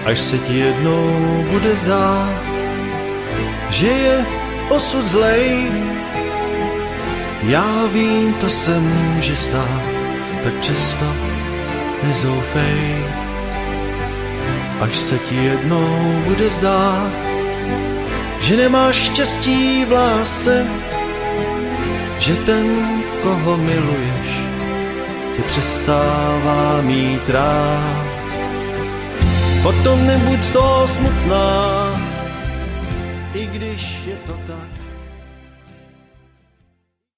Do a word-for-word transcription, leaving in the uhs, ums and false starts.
až se ti jednou bude zdát, že je osud zlej. Já vím, to se může stát, tak přesto nezoufej. Až se ti jednou bude zdát, že nemáš štěstí v lásce, že ten, koho miluješ, tě přestává mít rád. Potom nebuď z toho smutná,